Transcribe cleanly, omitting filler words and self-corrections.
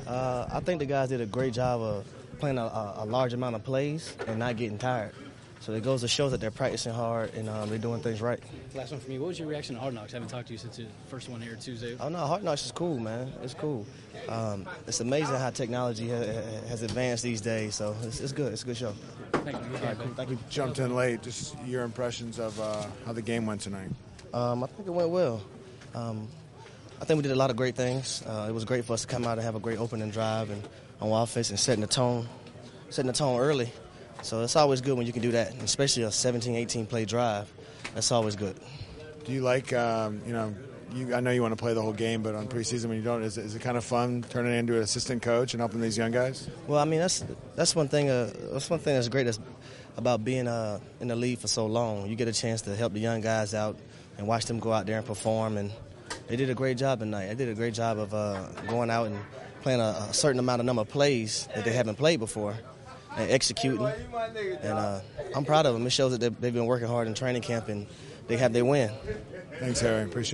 I think the guys did a great job of playing a large amount of plays and not getting tired. So it goes to show that they're practicing hard and they're doing things right. Last one for me. What was your reaction to Hard Knocks? I haven't talked to you since the first one here Tuesday. Oh, no, Hard Knocks is cool, man. It's cool. It's amazing how technology has advanced these days, so it's good. It's a good show. Thank you. All right, cool. Thank you. Jumped in late. Just your impressions of how the game went tonight. I think it went well. I think we did a lot of great things. It was great for us to come out and have a great opening drive and on offense and setting the tone early. So it's always good when you can do that, especially a 17, 18 play drive. That's always good. Do you like, I know you want to play the whole game, but on preseason when you don't, is it kind of fun turning into an assistant coach and helping these young guys? Well, I mean that's one thing. That's one thing that's great about being in the league for so long. You get a chance to help the young guys out and watch them go out there and perform. And they did a great job tonight. They did a great job of going out and playing a certain number of plays that they haven't played before and executing. And I'm proud of them. It shows that they've been working hard in training camp and they win. Thanks, Harry. Appreciate it.